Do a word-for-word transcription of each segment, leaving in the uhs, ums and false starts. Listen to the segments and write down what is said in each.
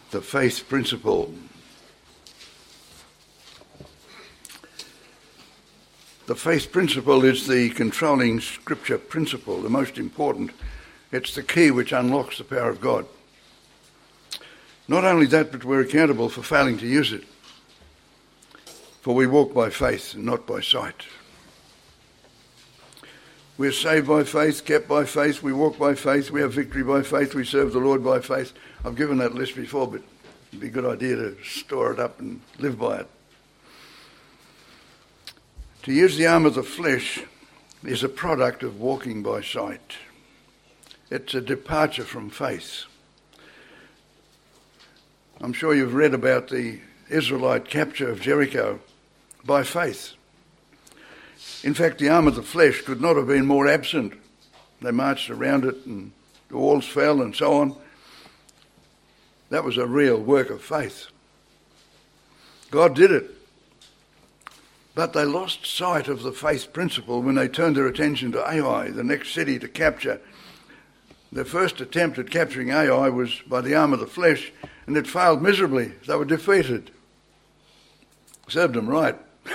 the faith principle. The faith principle is the controlling scripture principle, the most important. It's the key which unlocks the power of God. Not only that, but we're accountable for failing to use it. For we walk by faith and not by sight. We're saved by faith, kept by faith, we walk by faith, we have victory by faith, we serve the Lord by faith. I've given that list before, but it'd be a good idea to store it up and live by it. To use the arm of the flesh is a product of walking by sight. It's a departure from faith. I'm sure you've read about the Israelite capture of Jericho by faith. In fact, the arm of the flesh could not have been more absent. They marched around it and the walls fell and so on. That was a real work of faith. God did it. But they lost sight of the faith principle when they turned their attention to Ai, the next city to capture. Their first attempt at capturing Ai was by the arm of the flesh, and it failed miserably. They were defeated. Served them right.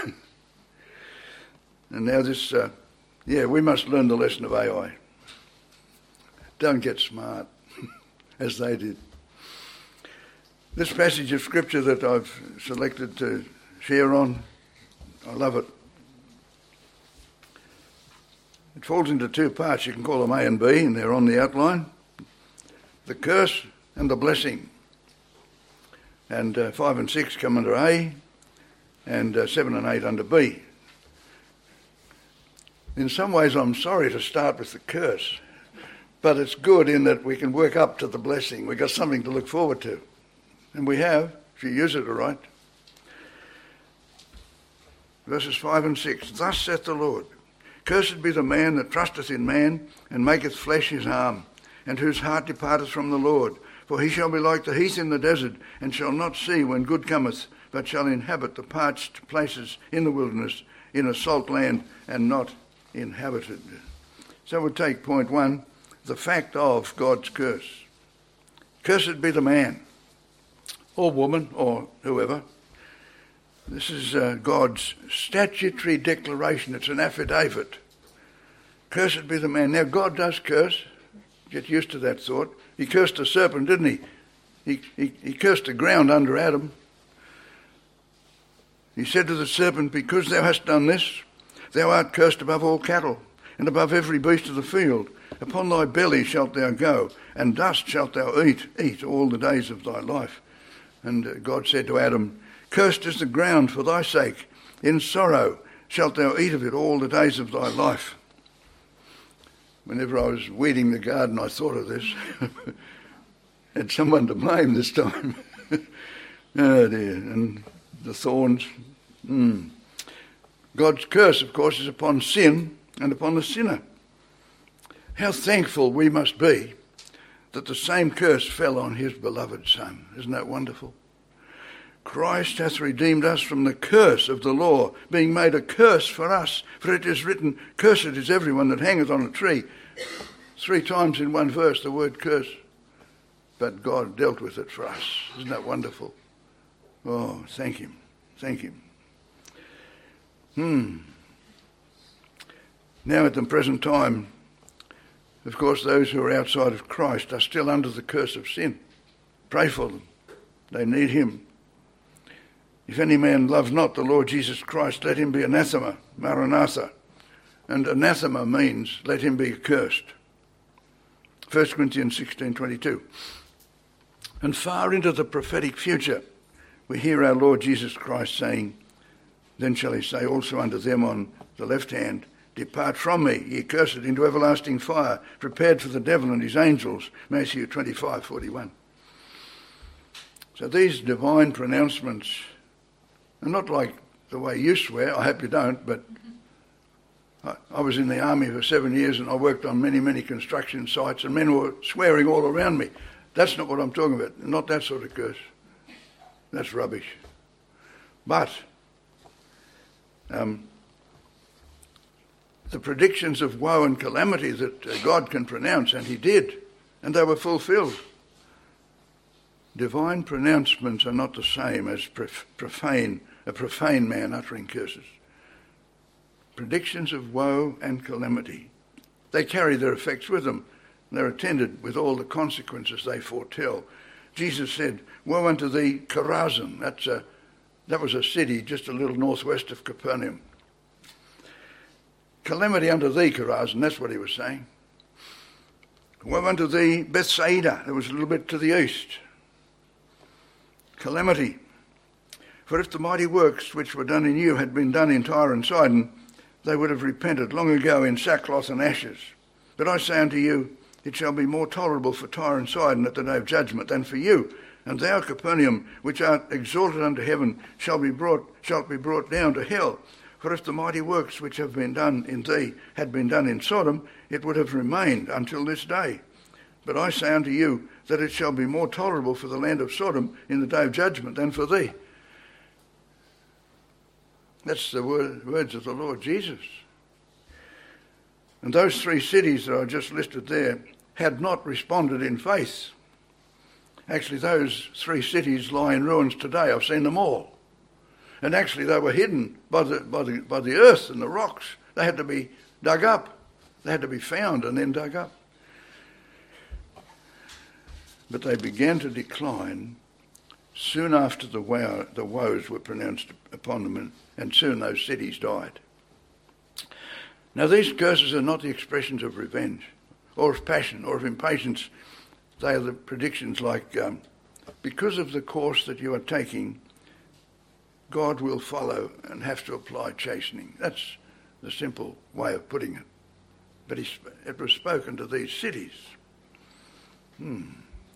And now this, uh, yeah, we must learn the lesson of Ai. Don't get smart, as they did. This passage of scripture that I've selected to share on, I love it. It falls into two parts. You can call them A and B, and they're on the outline. The curse and the blessing. And uh, five and six come under A, and uh, seven and eight under B. In some ways, I'm sorry to start with the curse, but it's good in that we can work up to the blessing. We've got something to look forward to. And we have, if you use it all right. Verses five and six. Thus saith the Lord, cursed be the man that trusteth in man, and maketh flesh his arm, and whose heart departeth from the Lord. For he shall be like the heath in the desert, and shall not see when good cometh, but shall inhabit the parched places in the wilderness, in a salt land, and not inhabited. So we'll take point one, the fact of God's curse. Cursed be the man, or woman, or whoever. This is uh, God's statutory declaration. It's an affidavit. Cursed be the man. Now, God does curse. Get used to that thought. He cursed the serpent, didn't he? He, he, he cursed the ground under Adam. He said to the serpent, because thou hast done this, thou art cursed above all cattle, and above every beast of the field. Upon thy belly shalt thou go, and dust shalt thou eat, eat all the days of thy life. And uh, God said to Adam, cursed is the ground for thy sake. In sorrow shalt thou eat of it all the days of thy life. Whenever I was weeding the garden, I thought of this. Had someone to blame this time. Oh dear, and the thorns. Mm. God's curse, of course, is upon sin and upon the sinner. How thankful we must be that the same curse fell on his beloved Son. Isn't that wonderful? Christ hath redeemed us from the curse of the law, being made a curse for us. For it is written, cursed is everyone that hangeth on a tree. Three times in one verse the word curse. But God dealt with it for us. Isn't that wonderful? Oh, thank him. Thank him. Hmm. Now at the present time, of course, those who are outside of Christ are still under the curse of sin. Pray for them. They need him. If any man love not the Lord Jesus Christ, let him be anathema, maranatha. And anathema means let him be accursed. First Corinthians sixteen twenty-two. And far into the prophetic future, we hear our Lord Jesus Christ saying, then shall he say also unto them on the left hand, depart from me, ye cursed, into everlasting fire, prepared for the devil and his angels. Matthew twenty-five forty-one. So these divine pronouncements are not like the way you swear. I hope you don't, but I, I was in the army for seven years and I worked on many, many construction sites and men were swearing all around me. That's not what I'm talking about. Not that sort of curse. That's rubbish. But um, the predictions of woe and calamity that uh, God can pronounce, and he did, and they were fulfilled. Divine pronouncements are not the same as profane, a profane man uttering curses. Predictions of woe and calamity, they carry their effects with them. They're attended with all the consequences they foretell. Jesus said, "Woe unto thee, Chorazin." That's a, that was a city just a little northwest of Capernaum. Calamity unto thee, Chorazin, that's what he was saying. Woe unto thee, Bethsaida, that was a little bit to the east. Calamity. For if the mighty works which were done in you had been done in Tyre and Sidon, they would have repented long ago in sackcloth and ashes. But I say unto you, it shall be more tolerable for Tyre and Sidon at the day of judgment than for you. And thou, Capernaum, which art exalted unto heaven, shall be brought, shalt be brought down to hell. For if the mighty works which have been done in thee had been done in Sodom, it would have remained until this day. But I say unto you that it shall be more tolerable for the land of Sodom in the day of judgment than for thee. That's the word, words of the Lord Jesus. And those three cities that I just listed there had not responded in faith. Actually, those three cities lie in ruins today. I've seen them all. And actually, they were hidden by the, by the, by the earth and the rocks. They had to be dug up. They had to be found and then dug up. But they began to decline soon after the, woe, the woes were pronounced upon them, and, and soon those cities died. Now, these curses are not the expressions of revenge or of passion or of impatience. They are the predictions like, um, because of the course that you are taking, God will follow and have to apply chastening. That's the simple way of putting it. But he, it was spoken to these cities. Hmm.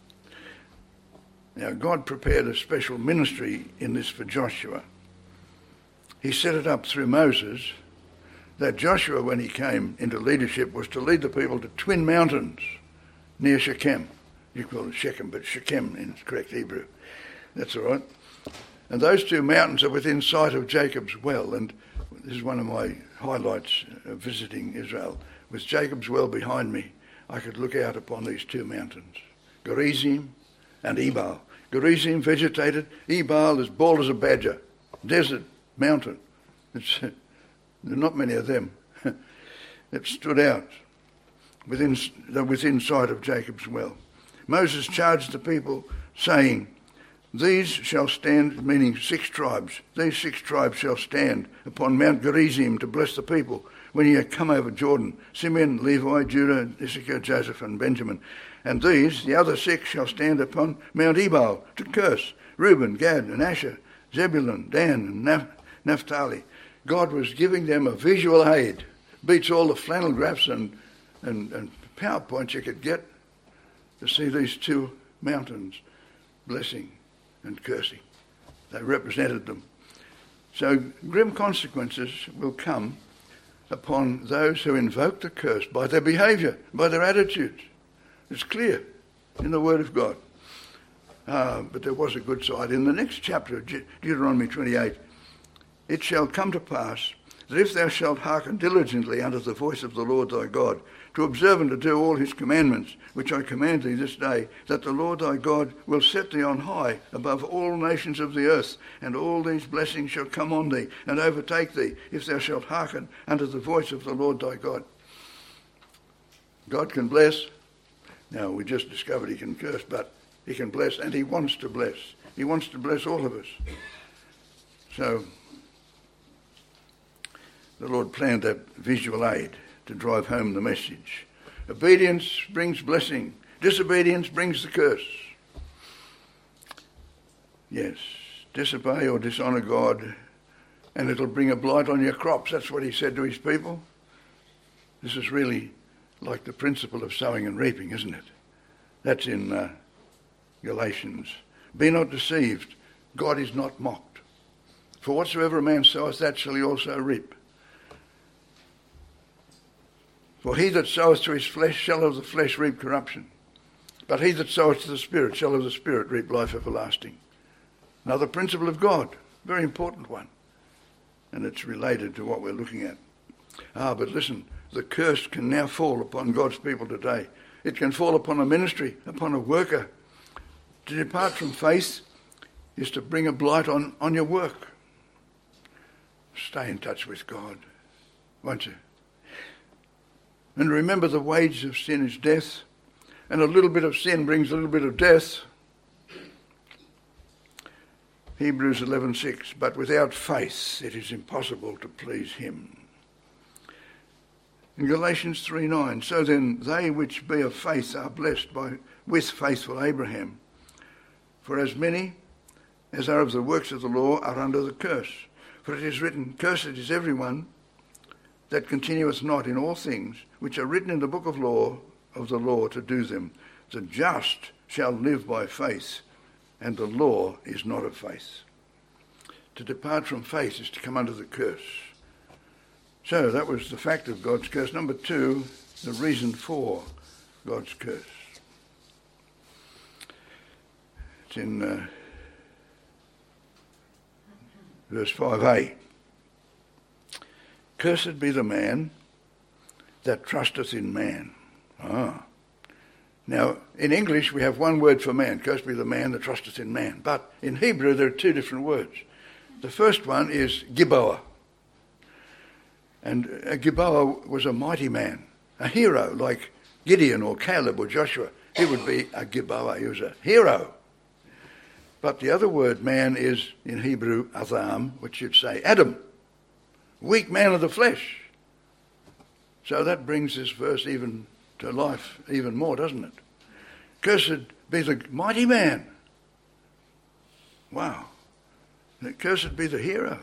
Now, God prepared a special ministry in this for Joshua. He set it up through Moses, that Joshua, when he came into leadership, was to lead the people to twin mountains near Shechem. You call it Shechem, but Shechem in correct Hebrew. That's all right. And those two mountains are within sight of Jacob's well. And this is one of my highlights of visiting Israel. With Jacob's well behind me, I could look out upon these two mountains, Gerizim and Ebal. Gerizim vegetated, Ebal is bald as a badger, desert mountain. It's, there are not many of them. It stood out within, within sight of Jacob's well. Moses charged the people, saying, "These shall stand," meaning six tribes, "these six tribes shall stand upon Mount Gerizim to bless the people when ye come over Jordan, Simeon, Levi, Judah, Issachar, Joseph, and Benjamin. And these, the other six, shall stand upon Mount Ebal to curse, Reuben, Gad, and Asher, Zebulun, Dan, and Naph- Naphtali." God was giving them a visual aid. Beats all the flannel graphs and, and, and PowerPoints you could get to see these two mountains blessing and cursing. They represented them. So grim consequences will come upon those who invoke the curse by their behaviour, by their attitudes. It's clear in the Word of God. Uh, but there was a good side. In the next chapter of De- Deuteronomy twenty-eight, "It shall come to pass that if thou shalt hearken diligently unto the voice of the Lord thy God, to observe and to do all his commandments, which I command thee this day, that the Lord thy God will set thee on high above all nations of the earth, and all these blessings shall come on thee and overtake thee, if thou shalt hearken unto the voice of the Lord thy God." God can bless. Now, we just discovered he can curse, but he can bless, and he wants to bless. He wants to bless all of us. So, the Lord planned that visual aid to drive home the message. Obedience brings blessing. Disobedience brings the curse. Yes, disobey or dishonour God, and it'll bring a blight on your crops. That's what he said to his people. This is really like the principle of sowing and reaping, isn't it? That's in uh, Galatians. "Be not deceived. God is not mocked. For whatsoever a man soweth, that shall he also reap. For he that soweth to his flesh shall of the flesh reap corruption. But he that soweth to the Spirit shall of the Spirit reap life everlasting." Another principle of God, very important one. And it's related to what we're looking at. Ah, but listen, the curse can now fall upon God's people today. It can fall upon a ministry, upon a worker. To depart from faith is to bring a blight on, on your work. Stay in touch with God, won't you? And remember, the wages of sin is death, and a little bit of sin brings a little bit of death. Hebrews eleven six, but without faith it is impossible to please him. In Galatians three nine, so then they which be of faith are blessed by with faithful Abraham. For as many as are of the works of the law are under the curse. For it is written, cursed is everyone that continueth not in all things which are written in the book of law of the law to do them. The just shall live by faith, and the law is not of faith. To depart from faith is to come under the curse. So that was the fact of God's curse. Number two, the reason for God's curse. It's in uh, verse five a. Cursed be the man that trusteth in man. Ah. Now, in English, we have one word for man. Cursed be the man that trusteth in man. But in Hebrew, there are two different words. The first one is Gibboah. And uh, Gibboah was a mighty man, a hero like Gideon or Caleb or Joshua. He would be a Gibboah. He was a hero. But the other word man is in Hebrew Adam, which you'd say Adam, weak man of the flesh. So that brings this verse even to life even more, doesn't it? Cursed be the mighty man. Wow. Cursed be the hero.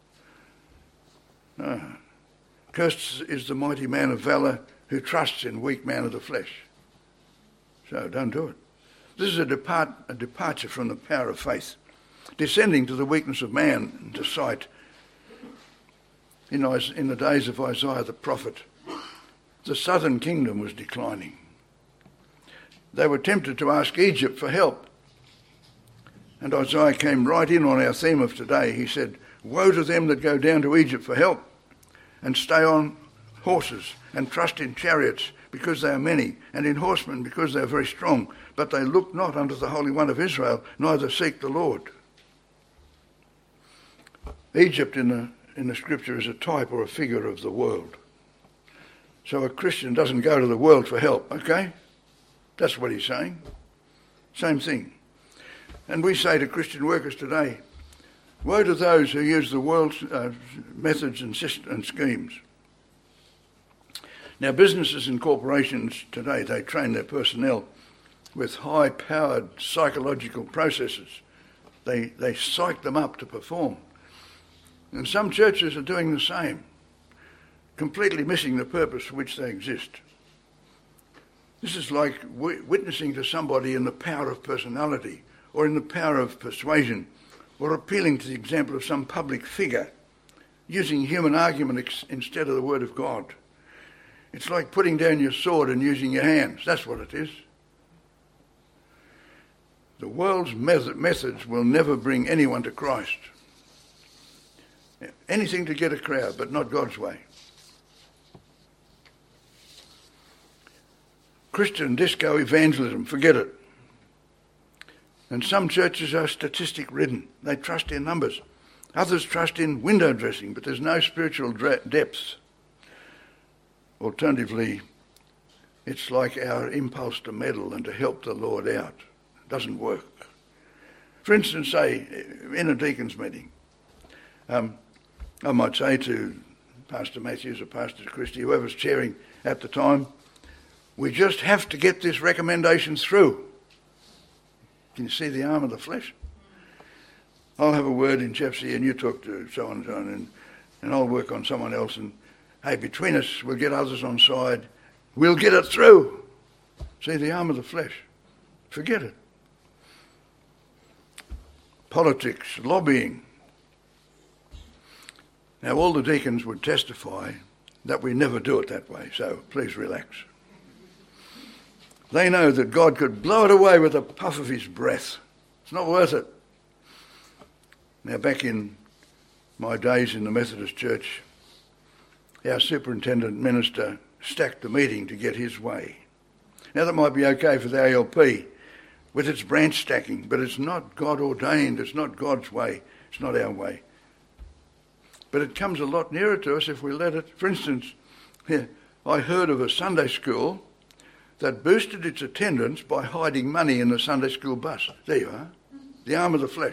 No. Cursed is the mighty man of valour who trusts in weak man of the flesh. So don't do it. This is a, depart, a departure from the power of faith, descending to the weakness of man and to sight. In, in the days of Isaiah the prophet, the southern kingdom was declining. They were tempted to ask Egypt for help. And Isaiah came right in on our theme of today. He said, woe to them that go down to Egypt for help and stay on horses and trust in chariots because they are many, and in horsemen because they are very strong. But they look not unto the Holy One of Israel, neither seek the Lord. Egypt in the, in the scripture is a type or a figure of the world. So a Christian doesn't go to the world for help, okay? That's what he's saying. Same thing. And we say to Christian workers today, woe to those who use the world's uh, methods and, systems and schemes. Now, businesses and corporations today, they train their personnel with high-powered psychological processes. They, they psych them up to perform. And some churches are doing the same, completely missing the purpose for which they exist. This is like w- witnessing to somebody in the power of personality or in the power of persuasion or appealing to the example of some public figure, using human argument ex- instead of the word of God. It's like putting down your sword and using your hands. That's what it is. The world's method, methods will never bring anyone to Christ. Anything to get a crowd, but not God's way. Christian disco evangelism, forget it. And some churches are statistic-ridden. They trust in numbers. Others trust in window dressing, but there's no spiritual dre- depth. Alternatively, it's like our impulse to meddle and to help the Lord out. It doesn't work. For instance, say, in a deacon's meeting, um, I might say to Pastor Matthews or Pastor Christie, whoever's chairing at the time, we just have to get this recommendation through. Can you see the arm of the flesh? I'll have a word in Chepsy and you talk to so and so and, and I'll work on someone else and hey, between us, we'll get others on side. We'll get it through. See, the arm of the flesh. Forget it. Politics, lobbying. Now, all the deacons would testify that we never do it that way, so please relax. They know that God could blow it away with a puff of his breath. It's not worth it. Now, back in my days in the Methodist Church, our superintendent minister stacked the meeting to get his way. Now, that might be okay for the A L P, with its branch stacking, but it's not God ordained, it's not God's way, it's not our way. But it comes a lot nearer to us if we let it. For instance, here, I heard of a Sunday school that boosted its attendance by hiding money in the Sunday school bus. There you are. The arm of the flesh.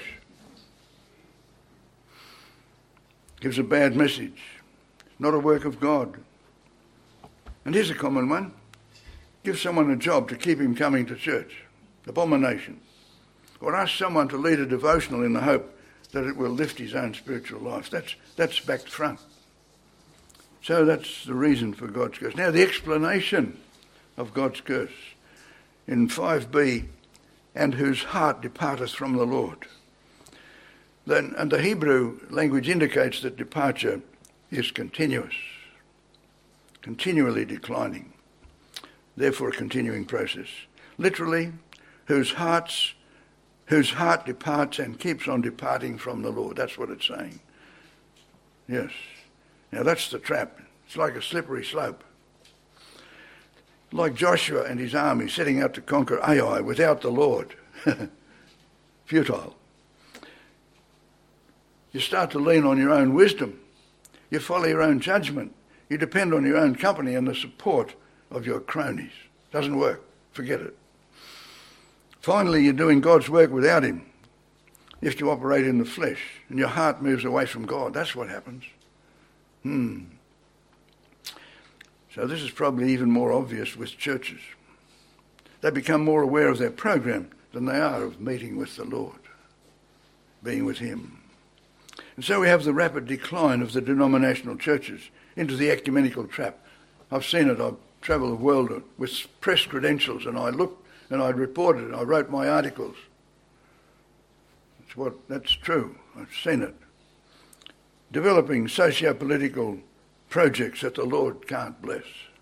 Gives a bad message. Not a work of God. And here's a common one. Give someone a job to keep him coming to church. Abomination. Or ask someone to lead a devotional in the hope that it will lift his own spiritual life. That's, that's back front. So that's the reason for God's curse. Now the explanation of God's curse in five b, and whose heart departeth from the Lord. Then, and the Hebrew language indicates that departure is continuous, continually declining, therefore a continuing process. Literally, whose hearts, whose heart departs and keeps on departing from the Lord. That's what it's saying. Yes. Now that's the trap. It's like a slippery slope. Like Joshua and his army setting out to conquer Ai without the Lord. Futile. You start to lean on your own wisdom. You follow your own judgment. You depend on your own company and the support of your cronies. Doesn't work. Forget it. Finally, you're doing God's work without him. If you operate in the flesh and your heart moves away from God, that's what happens. Hmm. So this is probably even more obvious with churches. They become more aware of their program than they are of meeting with the Lord, being with him. And so we have the rapid decline of the denominational churches into the ecumenical trap. I've seen it. I've travelled the world with press credentials, and I looked and I reported it. I wrote my articles. That's what. That's true. I've seen it. Developing socio-political projects that the Lord can't bless.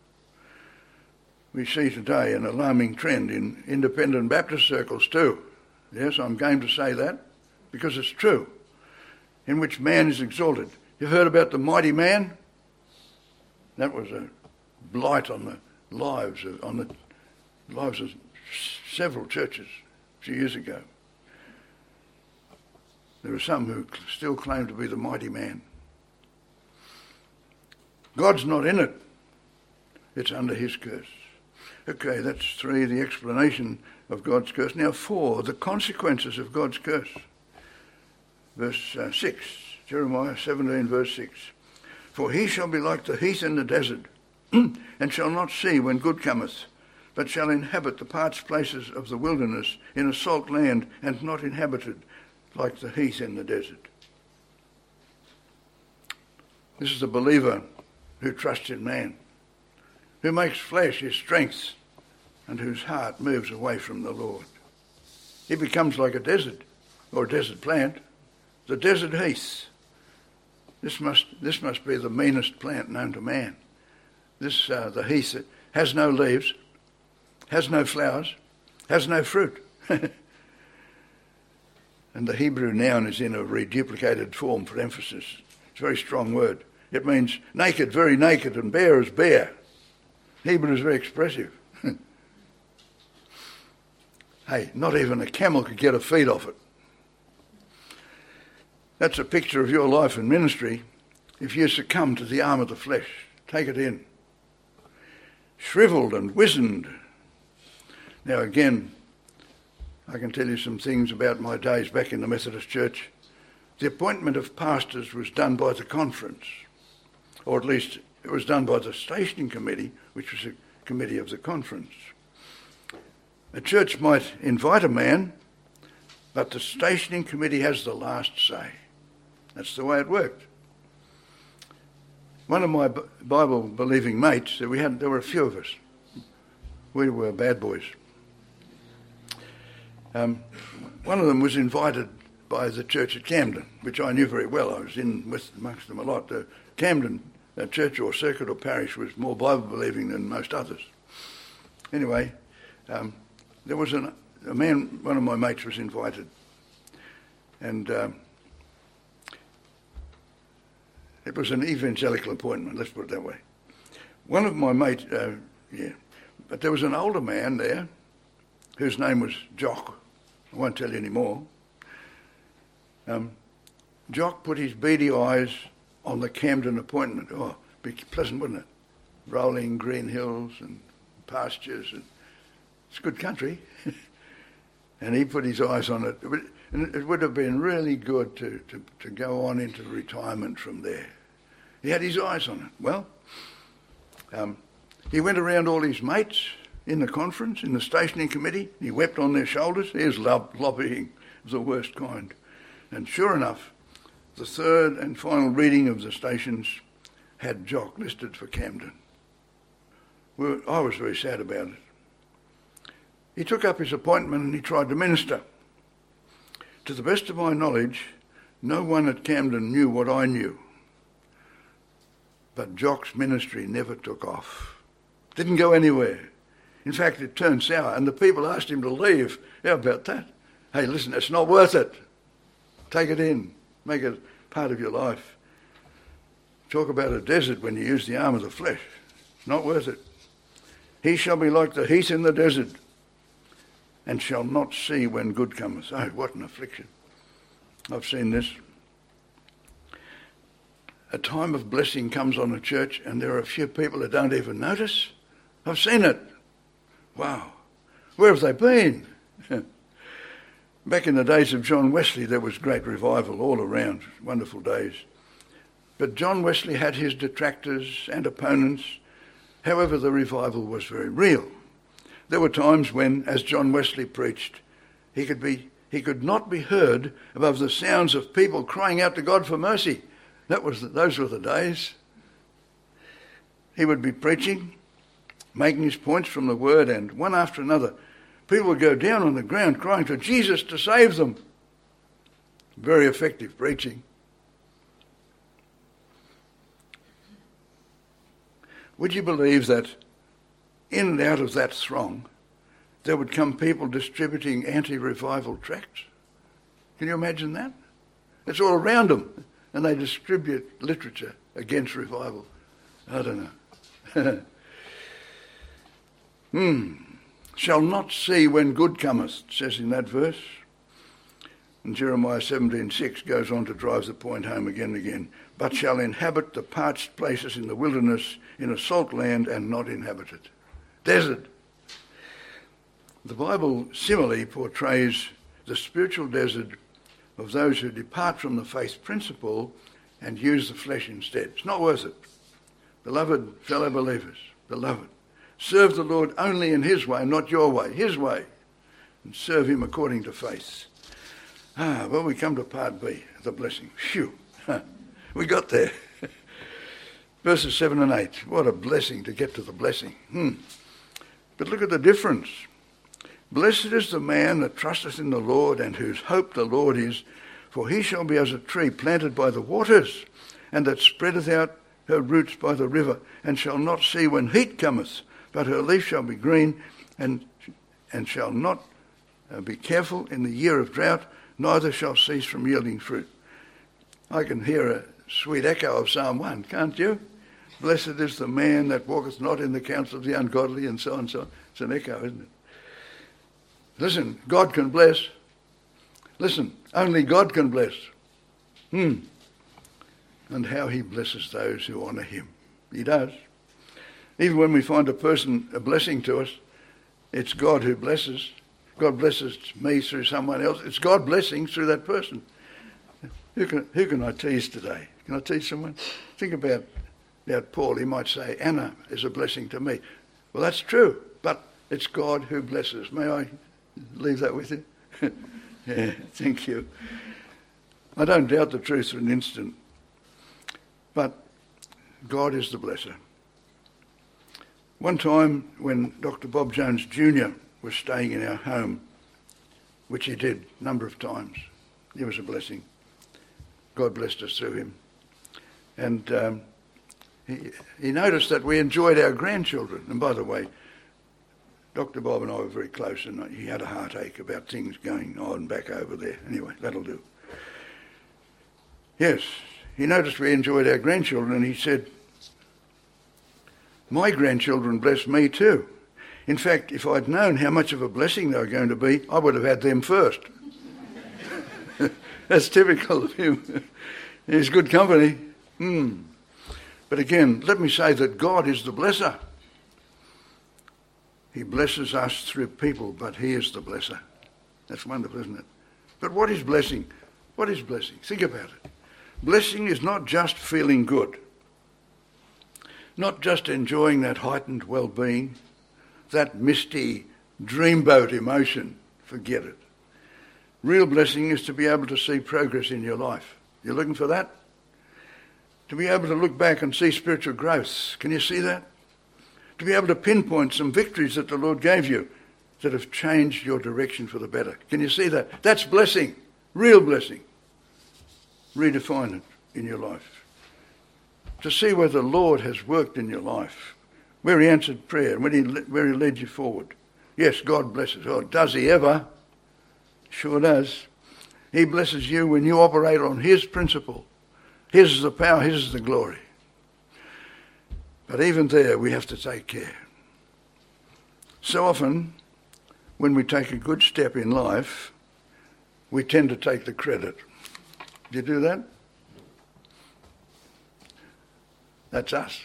We see today an alarming trend in independent Baptist circles too. Yes, I'm going to say that because it's true. In which man is exalted. You've heard about the mighty man? That was a blight on the lives of, on the lives of several churches a few years ago. There are some who still claim to be the mighty man. God's not in it. It's under his curse. Okay, that's three, the explanation of God's curse. Now four, the consequences of God's curse. Verse uh, six, Jeremiah seventeen, verse six. For he shall be like the heath in the desert, and shall not see when good cometh, but shall inhabit the parched places of the wilderness in a salt land, and not inhabited, like the heath in the desert. This is a believer who trusts in man, who makes flesh his strength, and whose heart moves away from the Lord. He becomes like a desert, or a desert plant, the desert heath. This must this must be the meanest plant known to man. This uh, the heath that has no leaves, has no flowers, has no fruit. And the Hebrew noun is in a reduplicated form for emphasis. It's a very strong word. It means naked, very naked, and bare as bare. Hebrew is very expressive. Hey, not even a camel could get a feed off it. That's a picture of your life and ministry if you succumb to the arm of the flesh. Take it in. Shriveled and wizened. Now again, I can tell you some things about my days back in the Methodist Church. The appointment of pastors was done by the conference, or at least it was done by the stationing committee, which was a committee of the conference. A church might invite a man, but the stationing committee has the last say. That's the way it worked. One of my Bible-believing mates, we had, there were a few of us. We were bad boys. Um, one of them was invited by the church at Camden, which I knew very well. I was in with amongst them a lot. The Camden uh, church or circuit or parish was more Bible-believing than most others. Anyway, um, there was an, a man, one of my mates was invited, and um, it was an evangelical appointment, let's put it that way. One of my mates, uh, yeah, but there was an older man there whose name was Jock. I won't tell you any more. Um, Jock put his beady eyes on the Camden appointment. Oh, be pleasant, wouldn't it? Rolling green hills and pastures. And it's good country. And he put his eyes on it. And it would have been really good to, to, to go on into retirement from there. He had his eyes on it. Well, um, he went around all his mates in the conference, in the stationing committee. He wept on their shoulders. Here's lob- lobbying of the worst kind. And sure enough, the third and final reading of the stations had Jock listed for Camden. Well, I was very sad about it. He took up his appointment and he tried to minister. To the best of my knowledge, no one at Camden knew what I knew. But Jock's ministry never took off. Didn't go anywhere. In fact, it turned sour, and the people asked him to leave. How about that? Hey, listen, it's not worth it. Take it in. Make it part of your life. Talk about a desert when you use the arm of the flesh. It's not worth it. He shall be like the heath in the desert, and shall not see when good cometh. Oh, what an affliction. I've seen this. A time of blessing comes on a church and there are a few people that don't even notice. I've seen it. Wow. Where have they been? Back in the days of John Wesley, there was great revival all around. Wonderful days. But John Wesley had his detractors and opponents. However, the revival was very real. There were times when, as John Wesley preached, he could be he could not be heard above the sounds of people crying out to God for mercy. That was the, those were the days. He would be preaching, making his points from the word, and one after another, people would go down on the ground crying for Jesus to save them. Very effective preaching. Would you believe that in and out of that throng, there would come people distributing anti-revival tracts? Can you imagine that? It's all around them, and they distribute literature against revival. I don't know. hmm. Shall not see when good cometh, it says in that verse. And Jeremiah seventeen six goes on to drive the point home again and again. But shall inhabit the parched places in the wilderness, in a salt land, and not inhabit it. Desert. The Bible similarly portrays the spiritual desert of those who depart from the faith principle and use the flesh instead. It's not worth it. Beloved fellow believers, beloved, serve the Lord only in his way, not your way, his way, and serve him according to faith. Ah, well, we come to part B, the blessing. Phew, we got there. Verses seven and eight. What a blessing to get to the blessing. Hmm. But look at the difference. Blessed is the man that trusteth in the Lord, and whose hope the Lord is, for he shall be as a tree planted by the waters, and that spreadeth out her roots by the river, and shall not see when heat cometh, but her leaf shall be green, and and shall not uh, be careful in the year of drought, neither shall cease from yielding fruit. I can hear a sweet echo of Psalm one, can't you? Blessed is the man that walketh not in the counsel of the ungodly, and so on and so on. It's an echo, isn't it? Listen, God can bless. Listen, only God can bless. Hmm. And how he blesses those who honour him. He does. Even when we find a person a blessing to us, it's God who blesses. God blesses me through someone else. It's God blessing through that person. Who can, who can I tease today? Can I tease someone? Think about, about Paul. He might say, Anna is a blessing to me. Well, that's true, but it's God who blesses. May I leave that with you? Yeah, thank you. I don't doubt the truth for an instant, but God is the blesser. One time when Doctor Bob Jones Junior was staying in our home, which he did a number of times, he was a blessing. God blessed us through him. And um, he, he noticed that we enjoyed our grandchildren. And by the way, Doctor Bob and I were very close, and he had a heartache about things going on back over there. Anyway, that'll do. Yes, he noticed we enjoyed our grandchildren, and he said, my grandchildren bless me too. In fact, if I'd known how much of a blessing they were going to be, I would have had them first. That's typical of him. He's good company. Mm. But again, let me say that God is the blesser. He blesses us through people, but he is the blesser. That's wonderful, isn't it? But what is blessing? What is blessing? Think about it. Blessing is not just feeling good, not just enjoying that heightened well-being, that misty dreamboat emotion. Forget it. Real blessing is to be able to see progress in your life. You're looking for that? To be able to look back and see spiritual growth. Can you see that? To be able to pinpoint some victories that the Lord gave you that have changed your direction for the better. Can you see that? That's blessing. Real blessing. Redefine it in your life. To see where the Lord has worked in your life. Where he answered prayer, when he, where he led you forward. Yes, God blesses. Oh, does he ever? Sure does. He blesses you when you operate on his principle. His is the power, his is the glory. But even there, we have to take care. So often, when we take a good step in life, we tend to take the credit. Do you do that? That's us.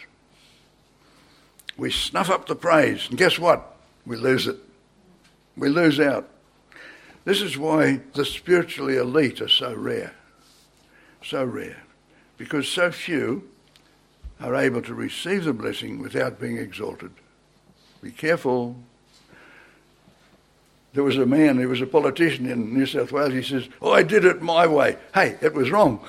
We snuff up the praise, and guess what? We lose it. We lose out. This is why the spiritually elite are so rare. So rare. Because so few are able to receive the blessing without being exalted. Be careful. There was a man, he was a politician in New South Wales, he says, oh, I did it my way. Hey, it was wrong.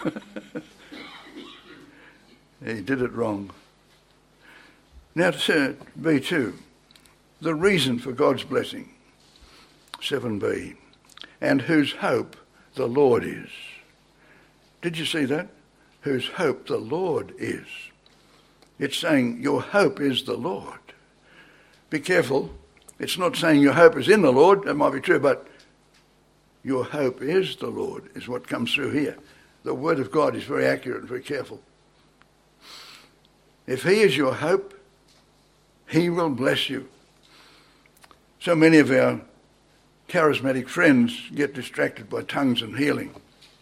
He did it wrong. Now to B two, the reason for God's blessing. seven B, and whose hope the Lord is. Did you see that? Whose hope the Lord is. It's saying your hope is the Lord. Be careful. It's not saying your hope is in the Lord. That might be true, but your hope is the Lord is what comes through here. The word of God is very accurate and very careful. If he is your hope, he will bless you. So many of our charismatic friends get distracted by tongues and healing.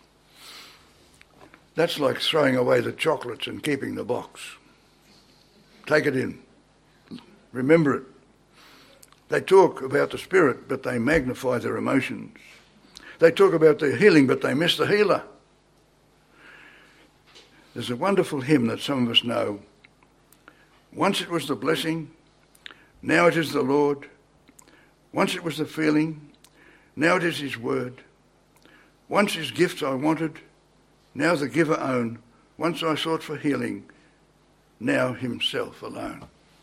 That's like throwing away the chocolates and keeping the box. Take it in. Remember it. They talk about the Spirit, but they magnify their emotions. They talk about their healing, but they miss the healer. There's a wonderful hymn that some of us know. Once it was the blessing, now it is the Lord. Once it was the feeling, now it is his word. Once his gifts I wanted, now the giver own. Once I sought for healing, now himself alone.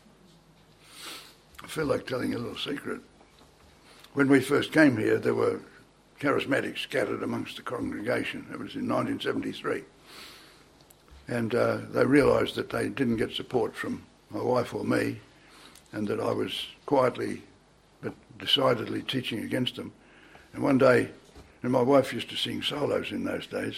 I feel like telling a little secret. When we first came here, there were charismatics scattered amongst the congregation. It was in nineteen seventy-three. And uh, they realised that they didn't get support from my wife or me, and that I was quietly but decidedly teaching against them. And one day, and my wife used to sing solos in those days,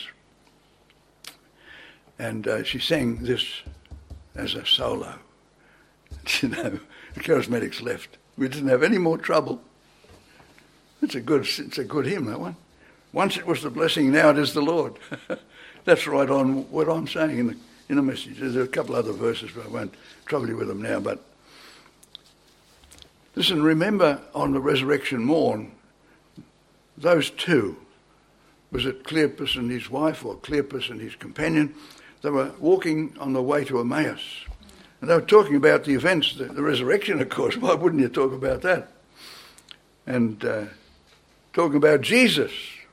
and uh, she sang this as a solo. You know, the charismatics left. We didn't have any more trouble. It's a good, it's a good hymn, that one. Once it was the blessing, now it is the Lord. That's right on what I'm saying in the, in the message. There's a couple other verses, but I won't trouble you with them now. But listen, remember on the resurrection morn, those two, was it Cleopas and his wife or Cleopas and his companion? They were walking on the way to Emmaus. And they were talking about the events, the, the resurrection, of course. Why wouldn't you talk about that? And uh, talking about Jesus.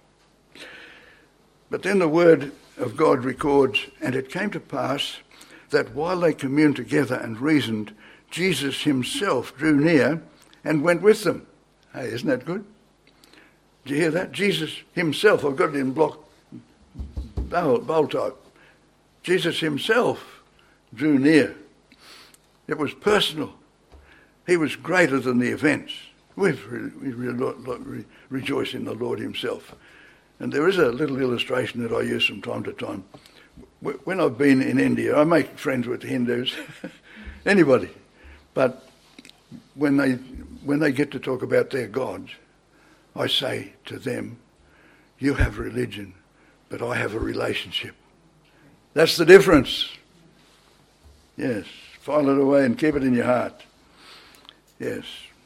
But then the word of God records, and it came to pass that while they communed together and reasoned, Jesus himself drew near and went with them. Hey, isn't that good? Did you hear that? Jesus himself, I've got it in block bold, bold type. Jesus himself drew near. It was personal. He was greater than the events. We re- re- re- rejoice in the Lord himself. And there is a little illustration that I use from time to time. When I've been in India, I make friends with the Hindus, anybody. But when they when they get to talk about their gods, I say to them, you have religion, but I have a relationship. That's the difference. Yes, file it away and keep it in your heart. Yes.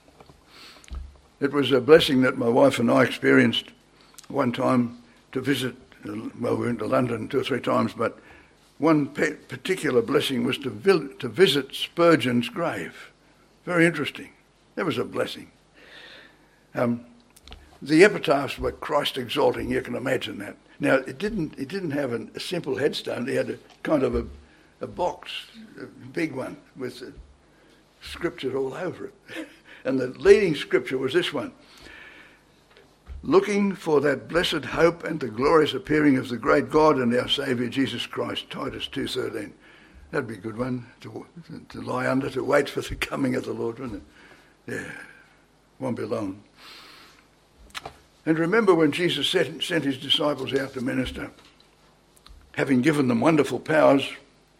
It was a blessing that my wife and I experienced one time to visit, well, we went to London two or three times, but one particular blessing was to, vil- to visit Spurgeon's grave. Very interesting. That was a blessing. Um, the epitaphs were Christ exalting, you can imagine that. Now, it didn't it didn't have an, a simple headstone, it had a kind of a, a box, a big one, with uh, scripture all over it. And the leading scripture was this one. Looking for that blessed hope and the glorious appearing of the great God and our Saviour Jesus Christ, Titus two thirteen. That'd be a good one to, to lie under, to wait for the coming of the Lord, wouldn't it? Yeah, won't be long. And remember when Jesus sent, sent his disciples out to minister, having given them wonderful powers,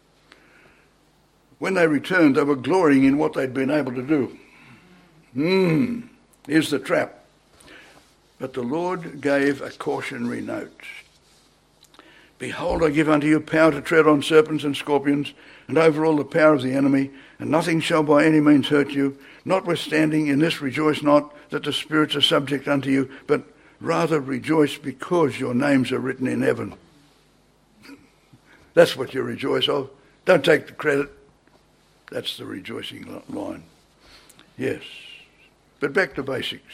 when they returned, they were glorying in what they'd been able to do. Hmm, here's the trap. But the Lord gave a cautionary note. Behold, I give unto you power to tread on serpents and scorpions, and over all the power of the enemy, and nothing shall by any means hurt you. Notwithstanding, in this rejoice not that the spirits are subject unto you, but rather rejoice because your names are written in heaven. That's what you rejoice of. Don't take the credit. That's the rejoicing line. Yes. But back to basics.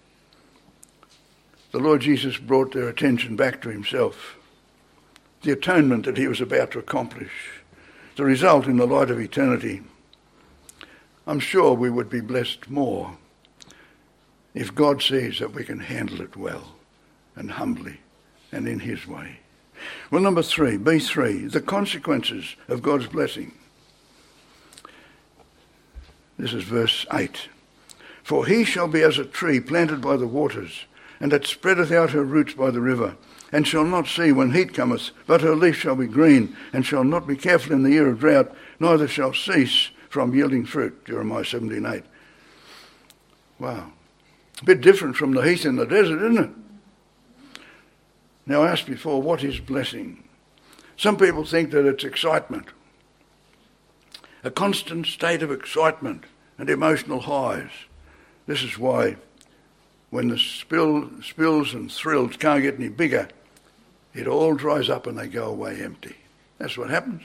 The Lord Jesus brought their attention back to himself. The atonement that he was about to accomplish. The result in the light of eternity. I'm sure we would be blessed more if God sees that we can handle it well and humbly and in his way. Well, number three, B three, the consequences of God's blessing. This is verse eight. For he shall be as a tree planted by the waters, and that spreadeth out her roots by the river, and shall not see when heat cometh, but her leaf shall be green, and shall not be careful in the year of drought, neither shall cease from yielding fruit. Jeremiah seventeen eight. Wow. A bit different from the heath in the desert, isn't it? Now, I asked before, what is blessing? Some people think that it's excitement. A constant state of excitement and emotional highs. This is why when the spill, spills and thrills can't get any bigger, it all dries up and they go away empty. That's what happens.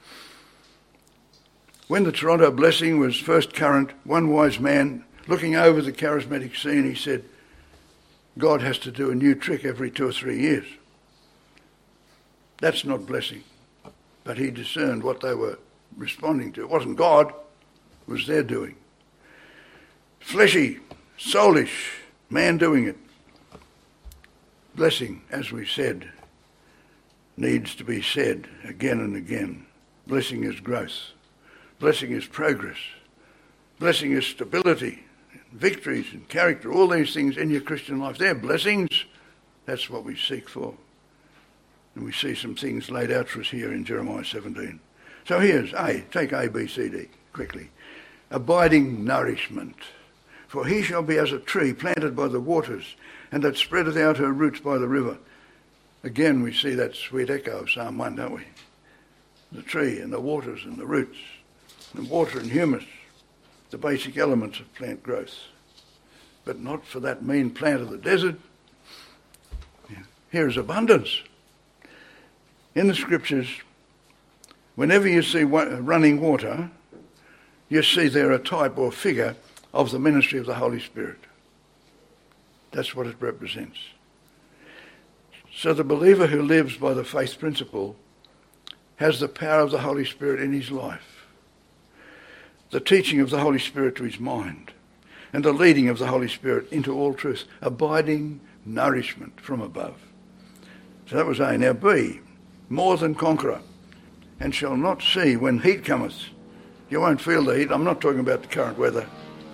When the Toronto blessing was first current, one wise man, looking over the charismatic scene, he said, God has to do a new trick every two or three years. That's not blessing. But he discerned what they were responding to. It wasn't God, it was their doing. Fleshy, soulish, man doing it. Blessing, as we said, needs to be said again and again. Blessing is growth. Blessing is progress. Blessing is stability, victories and character, all these things in your Christian life. They're blessings. That's what we seek for. And we see some things laid out for us here in Jeremiah seventeen. So here's A. Take A, B, C, D quickly. Abiding nourishment. For he shall be as a tree planted by the waters, and that spreadeth out her roots by the river. Again, we see that sweet echo of Psalm one, don't we? The tree and the waters and the roots, and water and humus, the basic elements of plant growth. But not for that mean plant of the desert. Here is abundance. In the scriptures, whenever you see running water, you see there a type or figure of the ministry of the Holy Spirit. That's what it represents. So the believer who lives by the faith principle has the power of the Holy Spirit in his life, the teaching of the Holy Spirit to his mind, and the leading of the Holy Spirit into all truth, abiding nourishment from above. So that was A. Now B, more than conqueror, and shall not see when heat cometh. You won't feel the heat. I'm not talking about the current weather.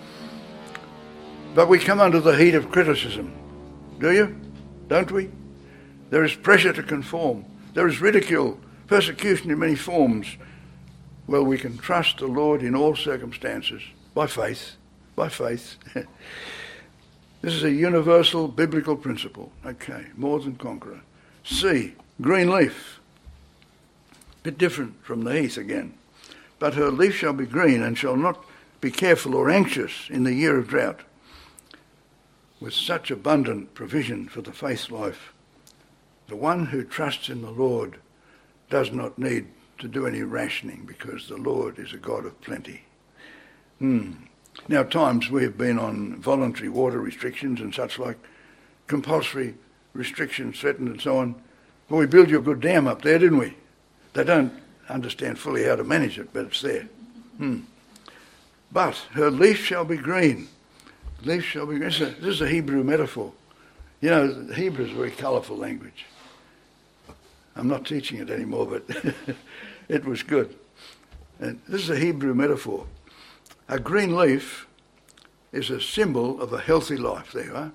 But we come under the heat of criticism. Do you? Don't we? There is pressure to conform. There is ridicule, persecution in many forms. Well, we can trust the Lord in all circumstances by faith by faith. This is a universal biblical principle. Okay, more than conqueror. C, green leaf. Bit different from the heath again. But her leaf shall be green and shall not be careful or anxious in the year of drought. With such abundant provision for the faith life, the one who trusts in the Lord does not need to do any rationing because the Lord is a God of plenty. Hmm. Now, at times we have been on voluntary water restrictions and such like, compulsory restrictions threatened and so on. Well, we built you a good dam up there, didn't we? They don't understand fully how to manage it, but it's there. Hmm. But her leaf shall be green. Leaf shall be green. This is a, this is a Hebrew metaphor. You know, Hebrew is a very colourful language. I'm not teaching it anymore, but it was good. And this is a Hebrew metaphor. A green leaf is a symbol of a healthy life. There you are.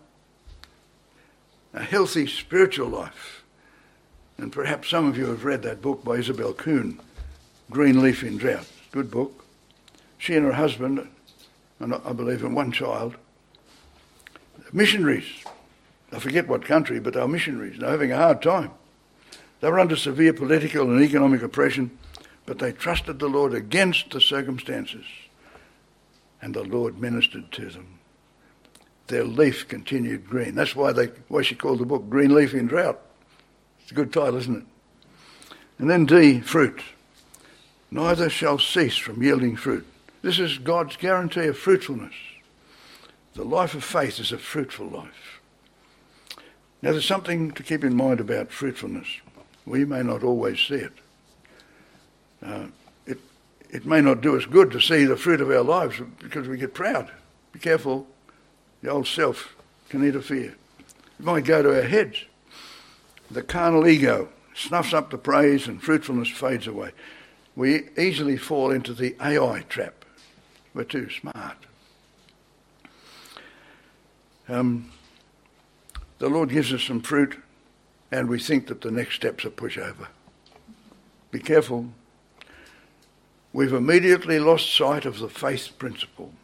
A healthy spiritual life. And perhaps some of you have read that book by Isabel Kuhn, Green Leaf in Drought. Good book. She and her husband, and I believe and one child, missionaries. I forget what country, but they were missionaries. They were having a hard time. They were under severe political and economic oppression, but they trusted the Lord against the circumstances. And the Lord ministered to them. Their leaf continued green. That's why they why she called the book Green Leaf in Drought. It's a good title, isn't it? And then D, fruit. Neither shall cease from yielding fruit. This is God's guarantee of fruitfulness. The life of faith is a fruitful life. Now there's something to keep in mind about fruitfulness. We may not always see it. Uh, it it may not do us good to see the fruit of our lives because we get proud. Be careful. The old self can interfere. It might go to our heads. The carnal ego snuffs up the praise and fruitfulness fades away. We easily fall into the A I trap. We're too smart. Um, the Lord gives us some fruit and we think that the next step's a pushover. Be careful. We've immediately lost sight of the faith principle.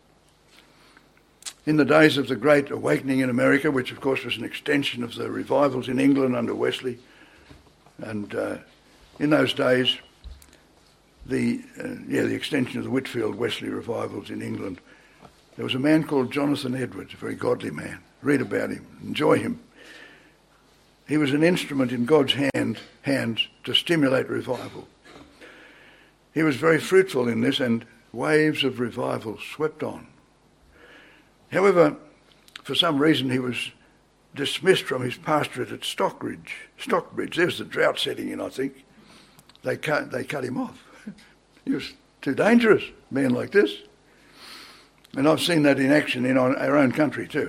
In the days of the Great Awakening in America, which of course was an extension of the revivals in England under Wesley, and uh, in those days, the uh, yeah the extension of the Whitfield Wesley revivals in England, there was a man called Jonathan Edwards, a very godly man. Read about him, enjoy him. He was an instrument in God's hand, hands to stimulate revival. He was very fruitful in this, and waves of revival swept on. However, for some reason he was dismissed from his pastorate at Stockbridge. Stockbridge, there's the drought setting in, I think. They cut, they cut him off. He was too dangerous, a man like this. And I've seen that in action in our own country too.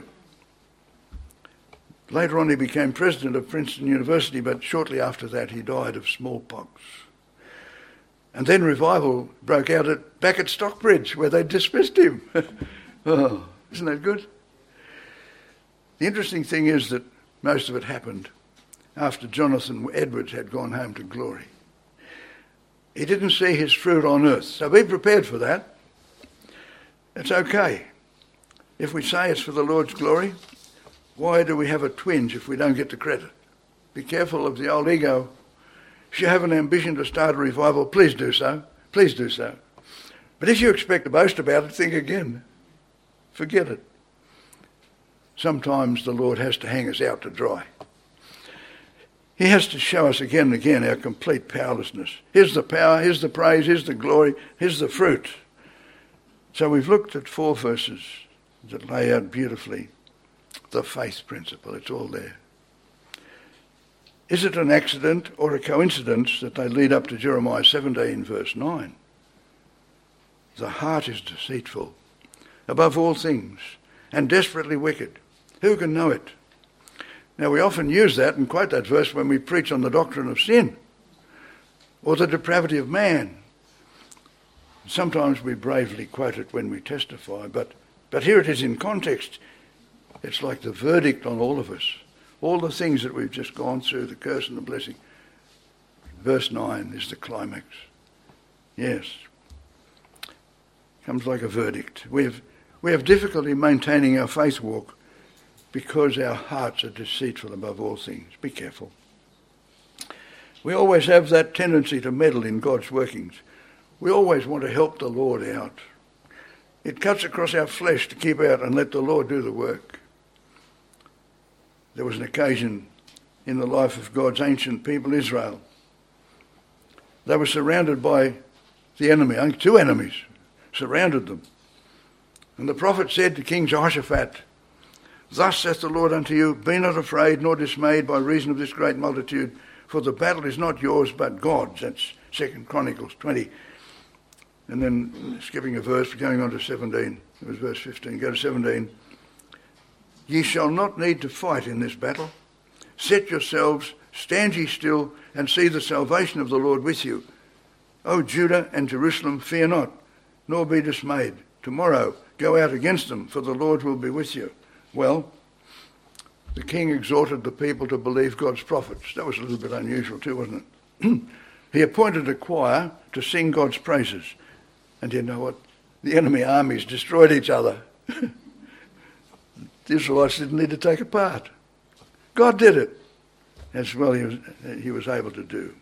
Later on he became president of Princeton University, but shortly after that he died of smallpox. And then revival broke out at, back at Stockbridge, where they dismissed him. Oh. Isn't that good? The interesting thing is that most of it happened after Jonathan Edwards had gone home to glory. He didn't see his fruit on earth, so be prepared for that. It's okay. If we say it's for the Lord's glory, why do we have a twinge if we don't get the credit? Be careful of the old ego. If you have an ambition to start a revival, please do so. Please do so. But if you expect to boast about it, think again. Forget it. Sometimes the Lord has to hang us out to dry. He has to show us again and again our complete powerlessness. Here's the power, here's the praise, here's the glory, here's the fruit. So we've looked at four verses that lay out beautifully the faith principle. It's all there. Is it an accident or a coincidence that they lead up to Jeremiah seventeen verse nine? The heart is deceitful above all things, and desperately wicked. Who can know it? Now we often use that and quote that verse when we preach on the doctrine of sin or the depravity of man. Sometimes we bravely quote it when we testify, but, but here it is in context. It's like the verdict on all of us. All the things that we've just gone through, the curse and the blessing. Verse nine is the climax. Yes. Comes like a verdict. We've We have difficulty maintaining our faith walk because our hearts are deceitful above all things. Be careful. We always have that tendency to meddle in God's workings. We always want to help the Lord out. It cuts across our flesh to keep out and let the Lord do the work. There was an occasion in the life of God's ancient people, Israel. They were surrounded by the enemy. Only two enemies surrounded them. And the prophet said to King Jehoshaphat, "Thus saith the Lord unto you, be not afraid nor dismayed by reason of this great multitude, for the battle is not yours but God's." That's Second Chronicles twenty. And then skipping a verse, going on to seventeen. It was verse fifteen. Go to seventeen. "Ye shall not need to fight in this battle. Set yourselves, stand ye still, and see the salvation of the Lord with you. O Judah and Jerusalem, fear not, nor be dismayed. Tomorrow go out against them, for the Lord will be with you." Well, the king exhorted the people to believe God's prophets. That was a little bit unusual too, wasn't it? He appointed a choir to sing God's praises. And you know what? The enemy armies destroyed each other. The Israelites didn't need to take a part. God did it, as well he was, he was able to do.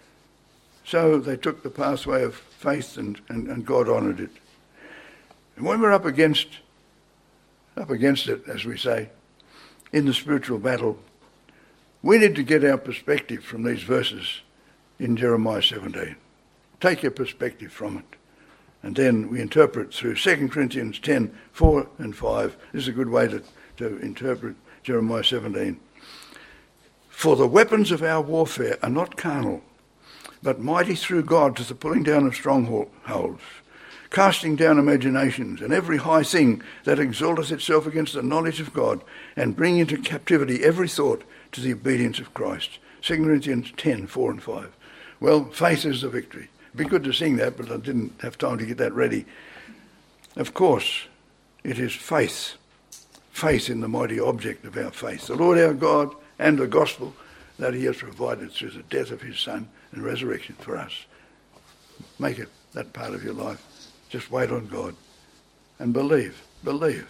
So they took the pathway of faith and, and, and God honoured it. And when we're up against, up against it, as we say, in the spiritual battle, we need to get our perspective from these verses in Jeremiah seventeen. Take your perspective from it. And then we interpret through Second Corinthians ten, four and five. This is a good way to, to interpret Jeremiah seventeen. "For the weapons of our warfare are not carnal, but mighty through God to the pulling down of strongholds, casting down imaginations and every high thing that exalteth itself against the knowledge of God, and bring into captivity every thought to the obedience of Christ." Second Corinthians ten, four and five. Well, faith is the victory. It'd be good to sing that, but I didn't have time to get that ready. Of course, it is faith. Faith in the mighty object of our faith, the Lord our God, and the gospel that he has provided through the death of his Son and resurrection for us. Make it that part of your life. Just wait on God and believe. Believe.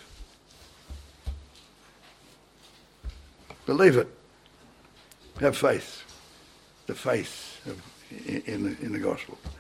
Believe it. Have faith. The faith of, in, the, in the gospel.